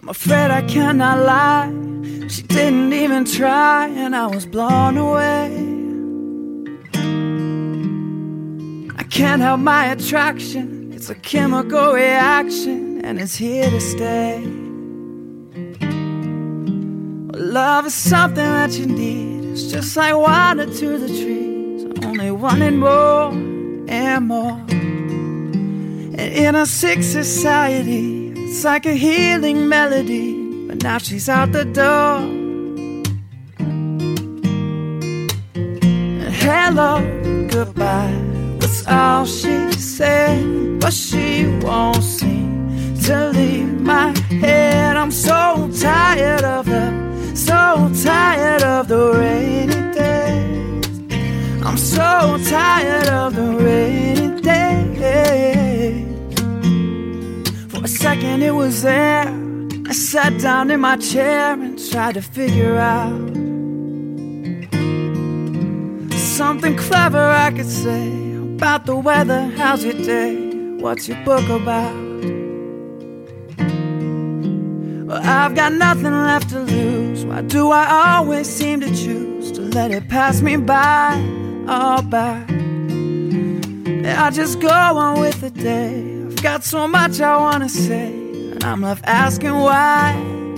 I'm afraid I cannot lie. She didn't even try, and I was blown away. I can't help my attraction. It's a chemical reaction, and it's here to stay. Love is something that you need. It's just like water to the trees. I only wanted more and more. And in a sick society, it's like a healing melody. But now she's out the door. And hello, goodbye, that's all she said. But she won't seem to leave my head. I'm so tired of her, so tired of the rainy days. I'm so tired of the rainy days. For a second it was there. I sat down in my chair and tried to figure out something clever I could say about the weather. How's your day? What's your book about? Well, I've got nothing left to lose. Why do I always seem to choose to let it pass me by, all by? Yeah, I just go on with the day. I've got so much I wanna say, and I'm left asking why.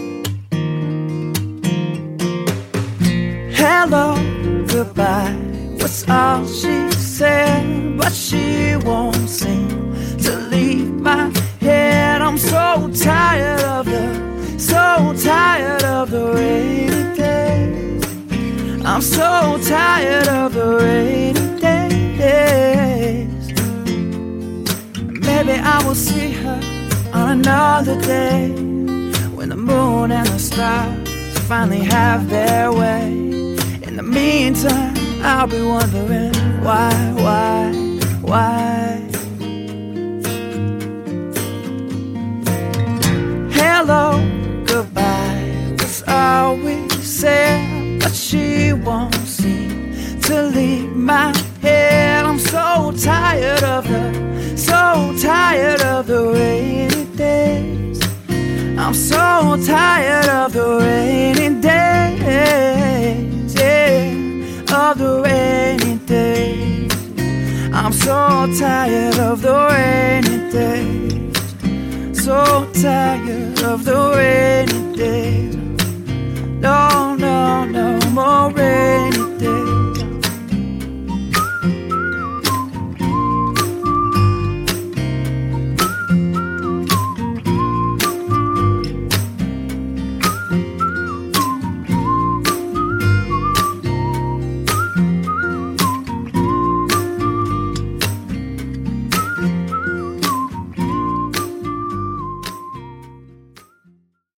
Hello, goodbye, was all she said. But she won't seem to leave my head. I'm so tired of so tired of the rainy days. I'm so tired of the rainy days. Maybe I will see her on another day, when the moon and the stars finally have their way. In the meantime, I'll be wondering why. Hello, goodbye, was all we said. But she won't seem to leave my head. I'm so tired of her, so tired of the rainy days. I'm so tired of the rainy days, yeah, of the rainy days. I'm so tired of the rainy days, so tired of the rainy